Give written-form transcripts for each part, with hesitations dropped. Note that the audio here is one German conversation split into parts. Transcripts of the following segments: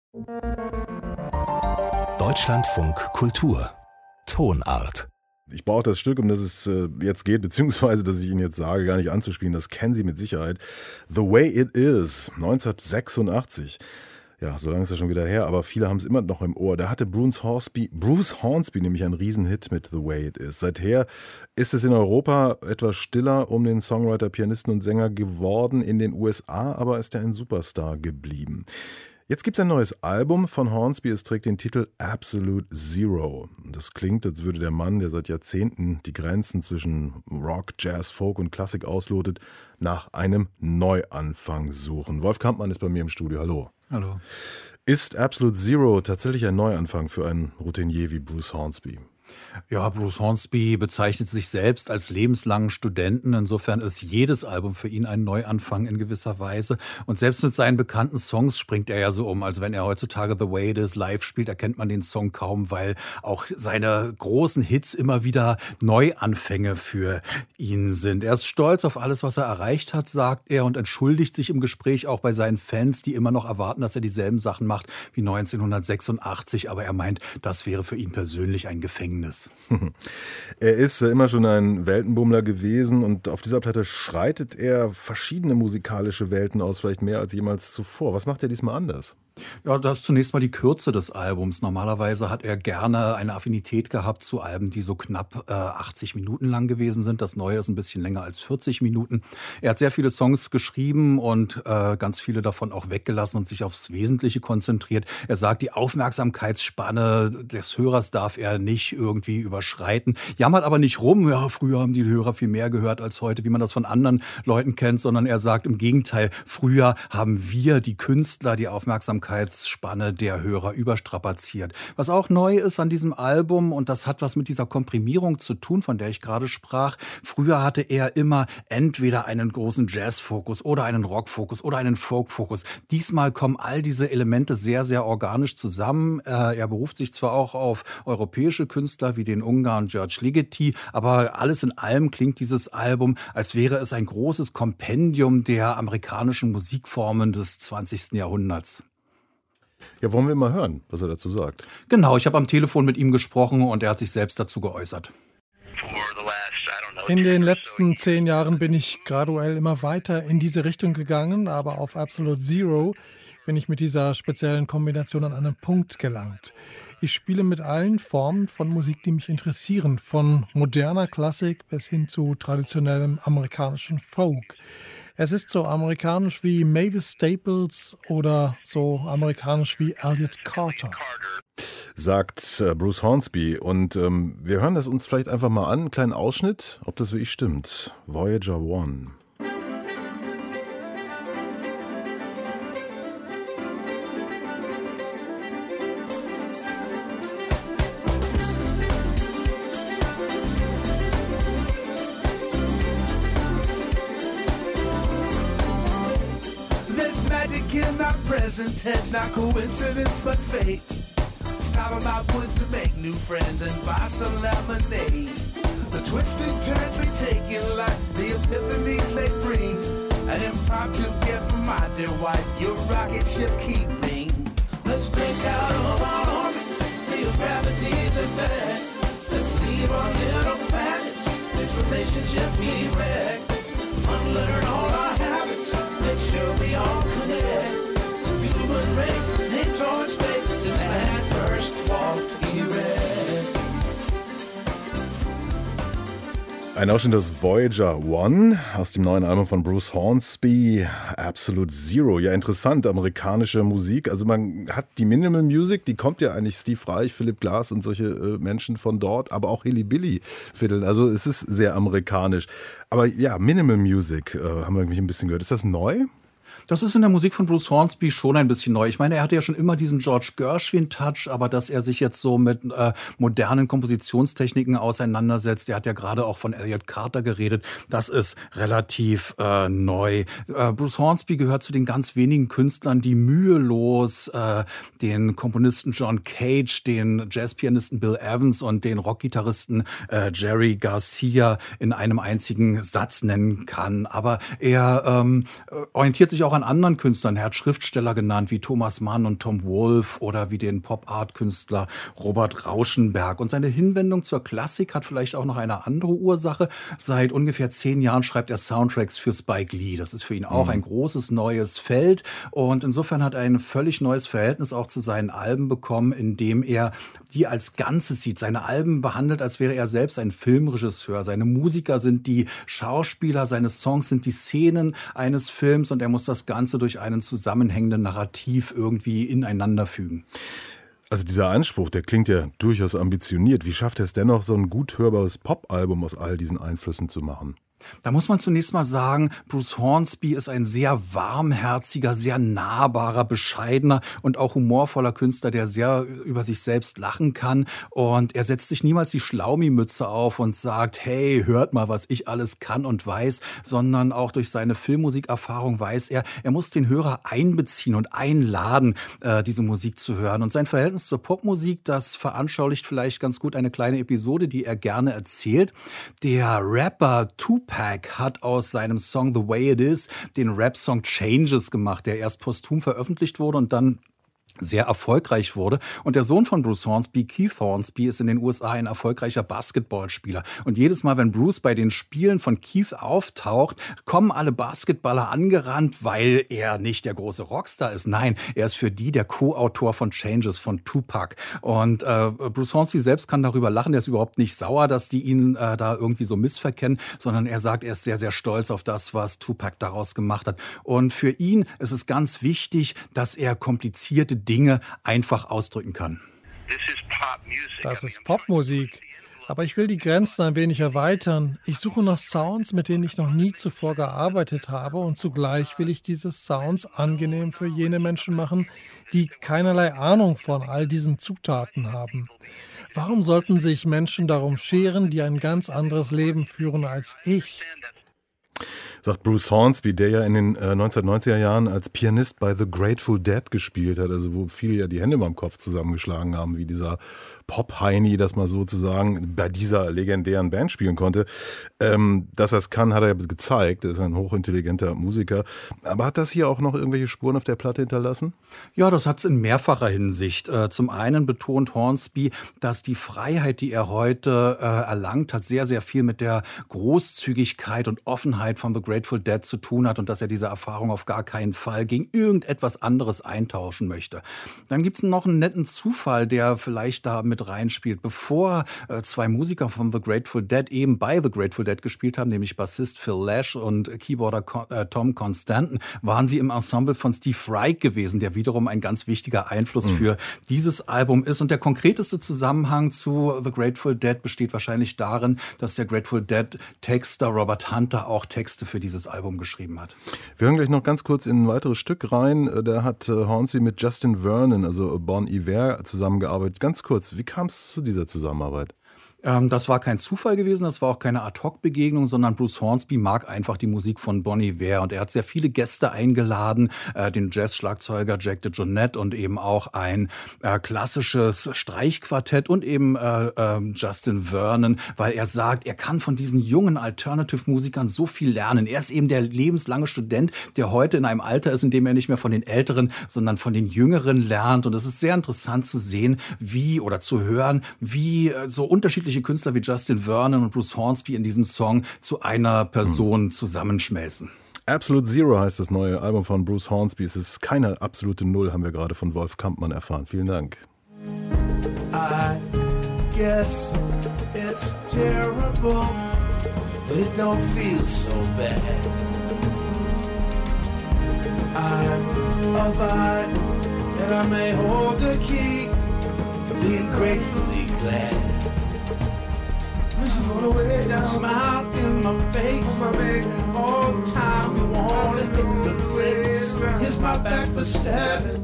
Deutschlandfunk Kultur Tonart. Ich brauche das Stück, um das es jetzt geht, beziehungsweise, dass ich Ihnen jetzt sage, gar nicht anzuspielen. Das kennen Sie mit Sicherheit. The Way It Is, 1986. Ja, so lange ist das schon wieder her, aber viele haben es immer noch im Ohr. Da hatte Bruce Hornsby nämlich einen Riesenhit mit The Way It Is. Seither ist es in Europa etwas stiller um den Songwriter, Pianisten und Sänger geworden. In den USA aber ist er ein Superstar geblieben. Jetzt gibt es ein neues Album von Hornsby. Es trägt den Titel Absolute Zero. Das klingt, als würde der Mann, der seit Jahrzehnten die Grenzen zwischen Rock, Jazz, Folk und Klassik auslotet, nach einem Neuanfang suchen. Wolf Kampmann ist bei mir im Studio. Hallo. Hallo. Ist Absolute Zero tatsächlich ein Neuanfang für einen Routinier wie Bruce Hornsby? Ja, Bruce Hornsby bezeichnet sich selbst als lebenslangen Studenten. Insofern ist jedes Album für ihn ein Neuanfang in gewisser Weise. Und selbst mit seinen bekannten Songs springt er ja so um. Also wenn er heutzutage The Way It Is live spielt, erkennt man den Song kaum, weil auch seine großen Hits immer wieder Neuanfänge für ihn sind. Er ist stolz auf alles, was er erreicht hat, sagt er, und entschuldigt sich im Gespräch auch bei seinen Fans, die immer noch erwarten, dass er dieselben Sachen macht wie 1986. Aber er meint, das wäre für ihn persönlich ein Gefängnis. Er ist immer schon ein Weltenbummler gewesen und auf dieser Platte schreitet er verschiedene musikalische Welten aus, vielleicht mehr als jemals zuvor. Was macht er diesmal anders? Ja, das ist zunächst mal die Kürze des Albums. Normalerweise hat er gerne eine Affinität gehabt zu Alben, die so knapp 80 Minuten lang gewesen sind. Das Neue ist ein bisschen länger als 40 Minuten. Er hat sehr viele Songs geschrieben und ganz viele davon auch weggelassen und sich aufs Wesentliche konzentriert. Er sagt, die Aufmerksamkeitsspanne des Hörers darf er nicht irgendwie überschreiten. Jammert aber nicht rum, ja, früher haben die Hörer viel mehr gehört als heute, wie man das von anderen Leuten kennt, sondern er sagt im Gegenteil, früher haben wir, die Künstler, die Aufmerksamkeitsspanne der Hörer überstrapaziert. Was auch neu ist an diesem Album, und das hat was mit dieser Komprimierung zu tun, von der ich gerade sprach. Früher hatte er immer entweder einen großen Jazz-Fokus oder einen Rock-Fokus oder einen Folk-Fokus. Diesmal kommen all diese Elemente sehr, sehr organisch zusammen. Er beruft sich zwar auch auf europäische Künstler wie den Ungarn George Ligeti, aber alles in allem klingt dieses Album, als wäre es ein großes Kompendium der amerikanischen Musikformen des 20. Jahrhunderts. Ja, wollen wir mal hören, was er dazu sagt? Genau, ich habe am Telefon mit ihm gesprochen und er hat sich selbst dazu geäußert. In den letzten 10 Jahren bin ich graduell immer weiter in diese Richtung gegangen, aber auf Absolute Zero bin ich mit dieser speziellen Kombination an einen Punkt gelangt. Ich spiele mit allen Formen von Musik, die mich interessieren, von moderner Klassik bis hin zu traditionellem amerikanischen Folk. Es ist so amerikanisch wie Mavis Staples oder so amerikanisch wie Elliot Carter. Sagt Bruce Hornsby. Und wir hören das uns vielleicht einfach mal an, einen kleinen Ausschnitt, ob das wirklich stimmt. Voyager 1. Present tense, not coincidence but fate. It's time about woods to make new friends and buy some lemonade. The twists and turns we take in life, the epiphanies they bring. An impromptu gift from my dear wife, your rocket ship keeping. Let's break out of our orbits, feel gravity's effect. Let's leave our little planets, this relationship we wreck. Unlearn all our habits, make sure we all connect. Human race, head towards space, since man first walked erect. Ein Ausschnitt des Voyager 1 aus dem neuen Album von Bruce Hornsby, Absolute Zero. Ja, interessant, amerikanische Musik. Also man hat die Minimal Music, die kommt ja eigentlich Steve Reich, Philip Glass und solche Menschen von dort, aber auch Hilly Billy Fiddle. Also es ist sehr amerikanisch. Aber ja, Minimal Music haben wir irgendwie ein bisschen gehört. Ist das neu? Das ist in der Musik von Bruce Hornsby schon ein bisschen neu. Ich meine, er hatte ja schon immer diesen George Gershwin-Touch, aber dass er sich jetzt so mit modernen Kompositionstechniken auseinandersetzt, er hat ja gerade auch von Elliot Carter geredet, das ist relativ neu. Bruce Hornsby gehört zu den ganz wenigen Künstlern, die mühelos den Komponisten John Cage, den Jazzpianisten Bill Evans und den Rockgitarristen Jerry Garcia in einem einzigen Satz nennen kann. Aber er orientiert sich auch auch an anderen Künstlern. Er hat Schriftsteller genannt wie Thomas Mann und Tom Wolfe oder wie den Pop-Art-Künstler Robert Rauschenberg. Und seine Hinwendung zur Klassik hat vielleicht auch noch eine andere Ursache. Seit ungefähr 10 Jahren schreibt er Soundtracks für Spike Lee. Das ist für ihn auch ein großes neues Feld. Und insofern hat er ein völlig neues Verhältnis auch zu seinen Alben bekommen, indem er die als Ganzes sieht. Seine Alben behandelt, als wäre er selbst ein Filmregisseur. Seine Musiker sind die Schauspieler, seine Songs sind die Szenen eines Films und er muss das Ganze durch einen zusammenhängenden Narrativ irgendwie ineinander fügen. Also dieser Anspruch, der klingt ja durchaus ambitioniert. Wie schafft er es dennoch, so ein gut hörbares Pop-Album aus all diesen Einflüssen zu machen? Da muss man zunächst mal sagen, Bruce Hornsby ist ein sehr warmherziger, sehr nahbarer, bescheidener und auch humorvoller Künstler, der sehr über sich selbst lachen kann. Und er setzt sich niemals die Schlaumi-Mütze auf und sagt, hey, hört mal, was ich alles kann und weiß, sondern auch durch seine Filmmusikerfahrung weiß er, er muss den Hörer einbeziehen und einladen, diese Musik zu hören. Und sein Verhältnis zur Popmusik, das veranschaulicht vielleicht ganz gut eine kleine Episode, die er gerne erzählt. Der Rapper Tupac hat aus seinem Song The Way It Is den Rap-Song Changes gemacht, der erst posthum veröffentlicht wurde und dann sehr erfolgreich wurde. Und der Sohn von Bruce Hornsby, Keith Hornsby, ist in den USA ein erfolgreicher Basketballspieler. Und jedes Mal, wenn Bruce bei den Spielen von Keith auftaucht, kommen alle Basketballer angerannt, weil er nicht der große Rockstar ist. Nein, er ist für die der Co-Autor von Changes von Tupac. Und Bruce Hornsby selbst kann darüber lachen. Der ist überhaupt nicht sauer, dass die ihn da irgendwie so missverkennen, sondern er sagt, er ist sehr, sehr stolz auf das, was Tupac daraus gemacht hat. Und für ihn ist es ganz wichtig, dass er komplizierte Dinge einfach ausdrücken kann. Das ist Popmusik. Aber ich will die Grenzen ein wenig erweitern. Ich suche nach Sounds, mit denen ich noch nie zuvor gearbeitet habe. Und zugleich will ich diese Sounds angenehm für jene Menschen machen, die keinerlei Ahnung von all diesen Zutaten haben. Warum sollten sich Menschen darum scheren, die ein ganz anderes Leben führen als ich? Sagt Bruce Hornsby, der ja in den 1990er Jahren als Pianist bei The Grateful Dead gespielt hat, also wo viele ja die Hände beim Kopf zusammengeschlagen haben, wie dieser Pop-Heini, das man sozusagen bei dieser legendären Band spielen konnte. Dass er es kann, hat er ja gezeigt. Er ist ein hochintelligenter Musiker. Aber hat das hier auch noch irgendwelche Spuren auf der Platte hinterlassen? Ja, das hat es in mehrfacher Hinsicht. Zum einen betont Hornsby, dass die Freiheit, die er heute erlangt hat, sehr, sehr viel mit der Großzügigkeit und Offenheit von The Grateful Dead zu tun hat und dass er diese Erfahrung auf gar keinen Fall gegen irgendetwas anderes eintauschen möchte. Dann gibt es noch einen netten Zufall, der vielleicht da mit reinspielt. Bevor zwei Musiker von The Grateful Dead eben bei The Grateful Dead gespielt haben, nämlich Bassist Phil Lesh und Keyboarder Tom Constanten, waren sie im Ensemble von Steve Reich gewesen, der wiederum ein ganz wichtiger Einfluss für dieses Album ist. Und der konkreteste Zusammenhang zu The Grateful Dead besteht wahrscheinlich darin, dass der Grateful Dead Texter Robert Hunter auch Texte für dieses Album geschrieben hat. Wir hören gleich noch ganz kurz in ein weiteres Stück rein. Da hat Hornsby mit Justin Vernon, also Bon Iver, zusammengearbeitet. Ganz kurz, wie kam es zu dieser Zusammenarbeit? Das war kein Zufall gewesen, das war auch keine Ad-Hoc-Begegnung, sondern Bruce Hornsby mag einfach die Musik von Bon Iver und er hat sehr viele Gäste eingeladen, den Jazz-Schlagzeuger Jack DeJohnette und eben auch ein klassisches Streichquartett und eben Justin Vernon, weil er sagt, er kann von diesen jungen Alternative-Musikern so viel lernen. Er ist eben der lebenslange Student, der heute in einem Alter ist, in dem er nicht mehr von den Älteren, sondern von den Jüngeren lernt und es ist sehr interessant zu sehen, wie oder zu hören, wie so unterschiedliche Künstler wie Justin Vernon und Bruce Hornsby in diesem Song zu einer Person zusammenschmelzen. Absolute Zero heißt das neue Album von Bruce Hornsby. Es ist keine absolute Null, haben wir gerade von Wolf Kampmann erfahren. Vielen Dank. I guess it's terrible, but it don't feel so bad. I'm a vibe and I may hold the key for being gratefully glad. Smile in my face, all the time you wanna hit the brakes. Here's my back for stabbing.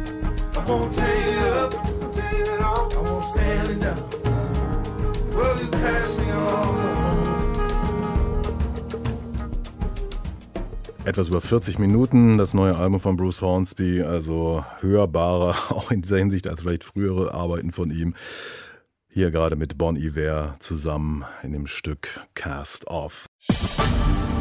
I won't take it up, I won't stand it down. Well, you passing on. Etwas über 40 Minuten, das neue Album von Bruce Hornsby, also hörbarer auch in dieser Hinsicht als vielleicht frühere Arbeiten von ihm. Hier gerade mit Bon Iver zusammen in dem Stück Cast Off.